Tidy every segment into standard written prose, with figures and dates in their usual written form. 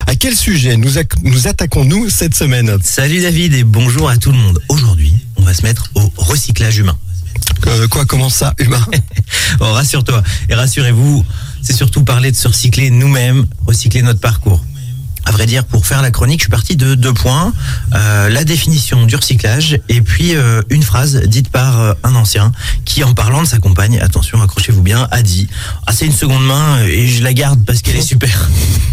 À quel sujet nous attaquons-nous cette semaine? Salut David et bonjour à tout le monde. Aujourd'hui, on va se mettre au recyclage humain. Comment ça, humain? Oh, rassure-toi et rassurez-vous, c'est surtout parler de se recycler nous-mêmes, recycler notre parcours. À vrai dire, pour faire la chronique, je suis parti de 2 points. La définition du recyclage et puis une phrase dite par un ancien qui, en parlant de sa compagne, attention, accrochez-vous bien, a dit « Ah, c'est une seconde main et je la garde parce qu'elle est super ».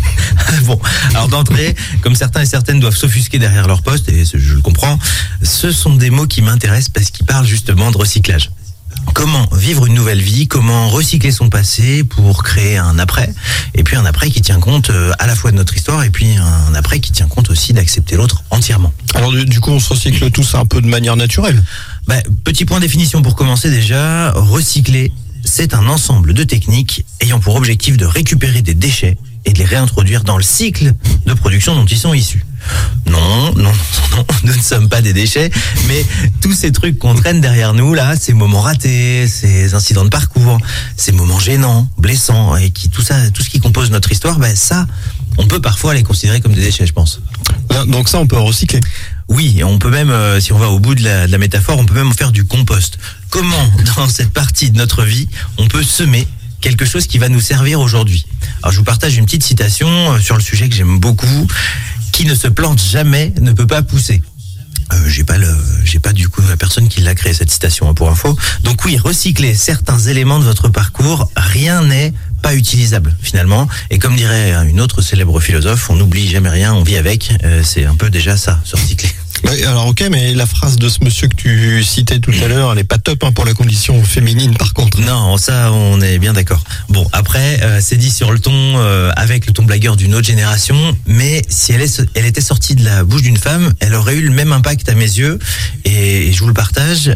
Bon, alors d'entrée, comme certains et certaines doivent s'offusquer derrière leur poste, et je le comprends, ce sont des mots qui m'intéressent parce qu'ils parlent justement de recyclage. Comment vivre une nouvelle vie, comment recycler son passé pour créer un après, et puis un après qui tient compte à la fois de notre histoire et puis un après qui tient compte aussi d'accepter l'autre entièrement. Alors du coup, on se recycle tous un peu de manière naturelle. Petit point définition pour commencer déjà, recycler, c'est un ensemble de techniques ayant pour objectif de récupérer des déchets et de les réintroduire dans le cycle de production dont ils sont issus. Non, nous ne sommes pas des déchets, mais tous ces trucs qu'on traîne derrière nous, là, ces moments ratés, ces incidents de parcours, ces moments gênants, blessants, et tout ce qui compose notre histoire, ça, on peut parfois les considérer comme des déchets, je pense. Donc ça, on peut recycler. Oui, on peut même, si on va au bout de la métaphore, on peut même faire du compost. Comment, dans cette partie de notre vie, on peut semer quelque chose qui va nous servir aujourd'hui? Alors, je vous partage une petite citation sur le sujet que j'aime beaucoup. Qui ne se plante jamais ne peut pas pousser. J'ai pas du coup la personne qui l'a créé cette citation pour info. Donc oui, recycler certains éléments de votre parcours, rien n'est pas utilisable finalement. Et comme dirait une autre célèbre philosophe, on n'oublie jamais rien, on vit avec. C'est un peu déjà ça, se recycler. Alors ok, mais la phrase de ce monsieur que tu citais tout à l'heure, elle est pas top pour la condition féminine par contre. Non, ça on est bien d'accord. Bon, après c'est dit sur le ton avec le ton blagueur d'une autre génération, mais si elle était sortie de la bouche d'une femme, elle aurait eu le même impact à mes yeux, et je vous le partage.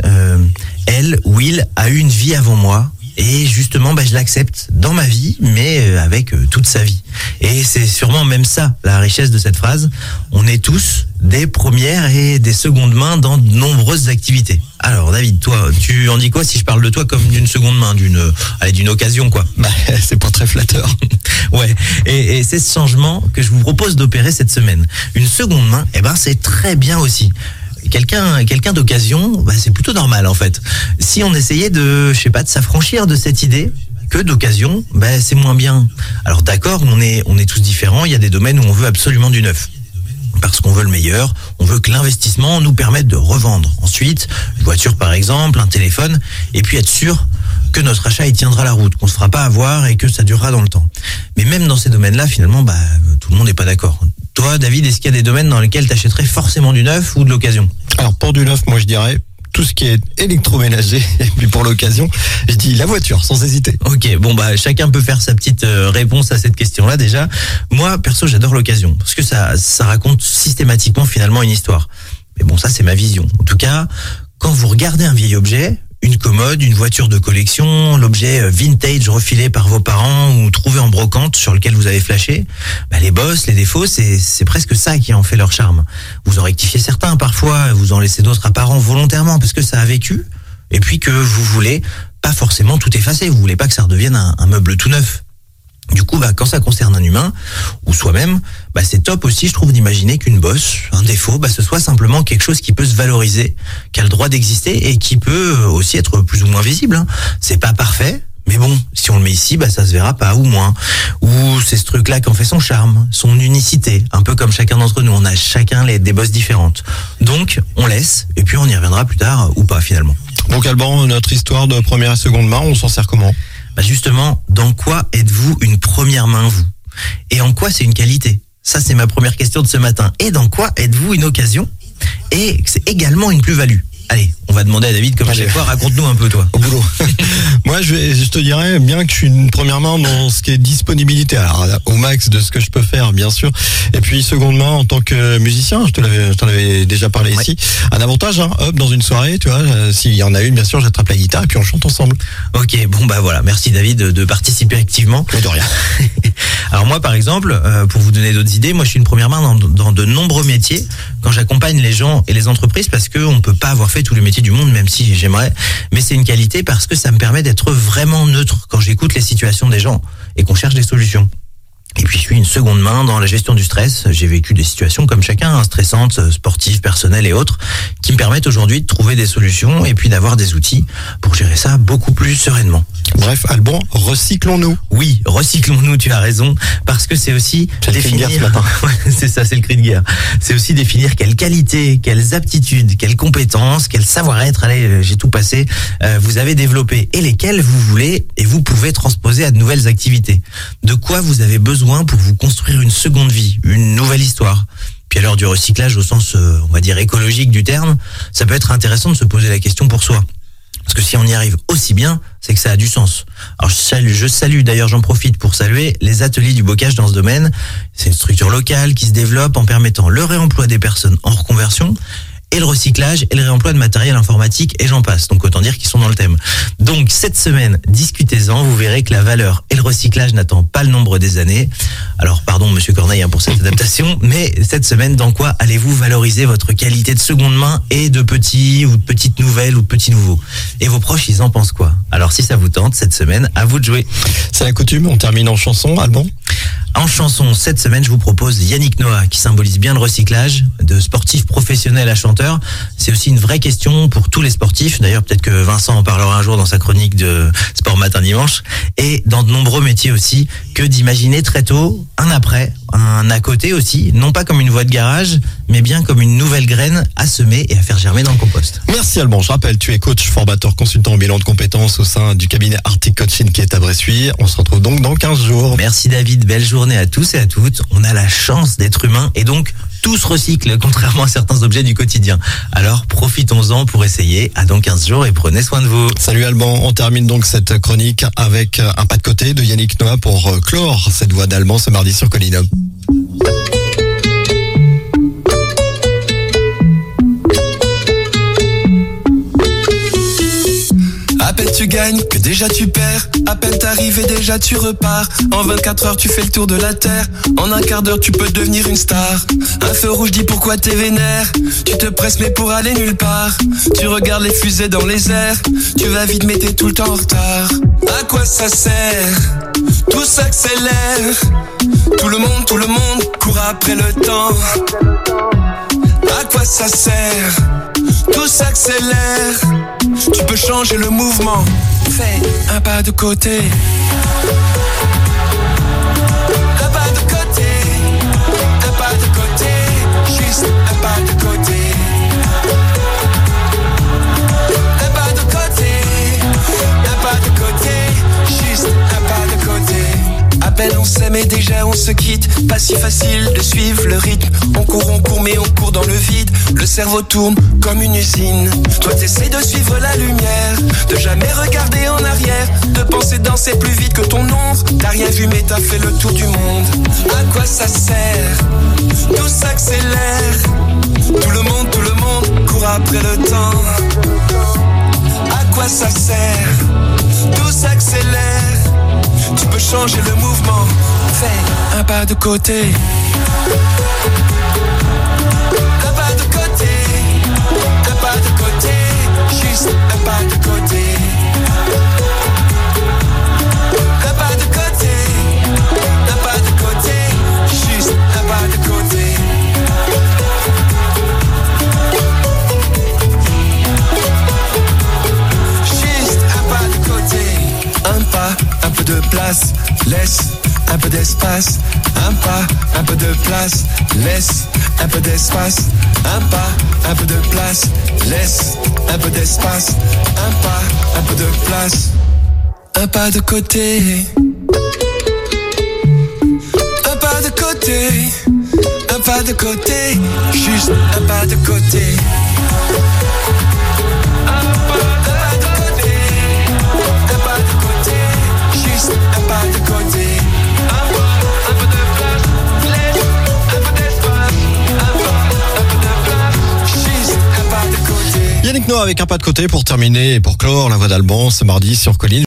Elle ou il a eu une vie avant moi. Et justement, je l'accepte dans ma vie, mais avec toute sa vie. Et c'est sûrement même ça, la richesse de cette phrase. On est tous des premières et des secondes mains dans de nombreuses activités. Alors David, toi, tu en dis quoi si je parle de toi comme d'une seconde main, d'une occasion, quoi? C'est pas très flatteur. Ouais, et c'est ce changement que je vous propose d'opérer cette semaine. Une seconde main, c'est très bien aussi. Quelqu'un d'occasion, c'est plutôt normal en fait. Si on essayait de s'affranchir de cette idée que d'occasion, c'est moins bien. Alors d'accord, on est tous différents, il y a des domaines où on veut absolument du neuf. Parce qu'on veut le meilleur, on veut que l'investissement nous permette de revendre. Ensuite, une voiture par exemple, un téléphone, et puis être sûr que notre achat il tiendra la route, qu'on se fera pas avoir et que ça durera dans le temps. Mais même dans ces domaines-là, finalement, tout le monde n'est pas d'accord. Toi, David, est-ce qu'il y a des domaines dans lesquels tu achèterais forcément du neuf ou de l'occasion? Alors pour du neuf, moi je dirais tout ce qui est électroménager, et puis pour l'occasion, je dis la voiture, sans hésiter. Ok, chacun peut faire sa petite réponse à cette question-là déjà. Moi, perso, j'adore l'occasion, parce que ça raconte systématiquement finalement une histoire. Mais ça c'est ma vision. En tout cas, quand vous regardez un vieil objet, une commode, une voiture de collection, l'objet vintage refilé par vos parents ou trouvé en brocante sur lequel vous avez flashé, les bosses, les défauts, c'est presque ça qui en fait leur charme. Vous en rectifiez certains parfois, vous en laissez d'autres apparents volontairement parce que ça a vécu, et puis que vous voulez pas forcément tout effacer, vous voulez pas que ça redevienne un meuble tout neuf. Du coup, quand ça concerne un humain ou soi-même, c'est top aussi, je trouve, d'imaginer qu'une bosse, un défaut, ce soit simplement quelque chose qui peut se valoriser, qui a le droit d'exister et qui peut aussi être plus ou moins visible. C'est pas parfait, mais si on le met ici, ça se verra pas ou moins. Ou c'est ce truc-là qui en fait son charme, son unicité, un peu comme chacun d'entre nous, on a chacun des bosses différentes. Donc, on laisse et puis on y reviendra plus tard ou pas finalement. Donc Alban, notre histoire de première et seconde main, on s'en sert comment? Justement, dans quoi êtes-vous une première main, vous? Et en quoi c'est une qualité? Ça, c'est ma première question de ce matin. Et dans quoi êtes-vous une occasion? Et c'est également une plus-value. Allez, on va demander à David, comme à chaque fois, raconte-nous un peu, toi. Au boulot. Moi, je te dirais bien que je suis une première main dans ce qui est disponibilité. Alors, au max de ce que je peux faire, bien sûr. Et puis, seconde main, en tant que musicien, je t'en avais déjà parlé ici. Un avantage, hop, dans une soirée, tu vois, s'il y en a une, bien sûr, j'attrape la guitare et puis on chante ensemble. Ok, voilà. Merci, David, de participer activement. De rien. Alors moi, par exemple, pour vous donner d'autres idées, moi, je suis une première main dans de nombreux métiers quand j'accompagne les gens et les entreprises parce qu'on peut pas avoir fait tous les métiers du monde, même si j'aimerais, mais c'est une qualité parce que ça me permet d'être vraiment neutre quand j'écoute les situations des gens et qu'on cherche des solutions. Et puis je suis une seconde main dans la gestion du stress. J'ai vécu des situations comme chacun, stressantes, sportives, personnelles et autres, qui me permettent aujourd'hui de trouver des solutions et puis d'avoir des outils pour gérer ça beaucoup plus sereinement. Bref, Alban, recyclons-nous. Oui, recyclons-nous, tu as raison, parce que c'est aussi définir... ce matin. Ouais, c'est ça, c'est le cri de guerre. C'est aussi définir quelles qualités, quelles aptitudes, quelles compétences, quel savoir-être, allez, j'ai tout passé, vous avez développé et lesquelles vous voulez et vous pouvez transposer à de nouvelles activités. De quoi vous avez besoin pour vous construire une seconde vie, une nouvelle histoire. Puis à l'heure du recyclage au sens, on va dire, écologique du terme, ça peut être intéressant de se poser la question pour soi. Parce que si on y arrive aussi bien, c'est que ça a du sens. Alors je salue, d'ailleurs j'en profite pour saluer les ateliers du bocage dans ce domaine. C'est une structure locale qui se développe en permettant le réemploi des personnes en reconversion et le recyclage et le réemploi de matériel informatique et j'en passe. Donc autant dire qu'ils sont dans le thème. Donc cette semaine, discutez-en, vous verrez que la valeur et le recyclage n'attend pas le nombre des années. Alors pardon Monsieur Corneille pour cette adaptation, mais cette semaine, dans quoi allez-vous valoriser votre qualité de seconde main et de petits ou de petites nouvelles ou de petits nouveaux? Et vos proches, ils en pensent quoi? Alors si ça vous tente, cette semaine, à vous de jouer. C'est la coutume, on termine en chanson, Alban. En chanson, cette semaine, je vous propose Yannick Noah, qui symbolise bien le recyclage, de sportif professionnel à chanteur. C'est aussi une vraie question pour tous les sportifs. D'ailleurs, peut-être que Vincent en parlera un jour dans sa chronique de Sport Matin Dimanche. Et dans de nombreux métiers aussi, que d'imaginer très tôt un après, un à côté aussi, non pas comme une voie de garage, mais bien comme une nouvelle graine à semer et à faire germer dans le compost. Merci Alban, je rappelle, tu es coach, formateur, consultant en bilan de compétences au sein du cabinet Arctic Coaching qui est à Bressuire. On se retrouve donc dans 15 jours. Merci David, belle journée à tous et à toutes. On a la chance d'être humain et donc tout se recycle, contrairement à certains objets du quotidien. Alors profitons-en pour essayer. À dans 15 jours et prenez soin de vous. Salut Alban, on termine donc cette chronique avec un pas de côté de Yannick Noah pour clore cette voix d'Alban ce mardi sur Colline. À peine tu gagnes que déjà tu perds. À peine t'arrives et déjà tu repars. En 24 heures tu fais le tour de la terre. En un quart d'heure tu peux devenir une star. Un feu rouge dit pourquoi t'es vénère. Tu te presses mais pour aller nulle part. Tu regardes les fusées dans les airs. Tu vas vite mais t'es tout le temps en retard. À quoi ça sert? Tout s'accélère. Tout le monde court après le temps. À quoi ça sert? Tout s'accélère. Tu peux changer le mouvement. Fais un pas de côté. Un pas de côté. Un pas de côté. Juste un pas de côté. Un pas de côté. Un pas de côté. Juste un pas de côté. À peine on s'aime et déjà on se quitte. Pas si facile de suivre le rythme. On court mais on court dans le vide. Le cerveau tourne comme une usine. Toi t'essaies de suivre la lumière, de jamais regarder en arrière, de penser danser plus vite que ton ombre. T'as rien vu mais t'as fait le tour du monde. À quoi ça sert? Tout s'accélère. Tout le monde court après le temps. À quoi ça sert? Tout s'accélère. Tu peux changer le mouvement. Fais un pas de côté. Un pas de côté. Un pas de côté. Juste un pas de côté. Un pas de côté. Un pas de côté. Juste un pas de côté. Juste un pas de côté. Un pas, un peu de place, laisse un peu d'espace. Un pas, un peu de place, laisse un peu d'espace. Un pas, un peu de place, laisse un peu d'espace. Un pas, un peu de place. Un pas de côté. Un pas de côté. Un pas de côté. Juste un pas de côté. Un pas de côté. Un pas de côté. Juste un pas de côté. Un peu de place, laisse un peu d'espace. Un peu de place, juste un pas de côté. Yannick Noah avec un pas de côté pour terminer et pour clore la voix d'Alban ce mardi sur Colline.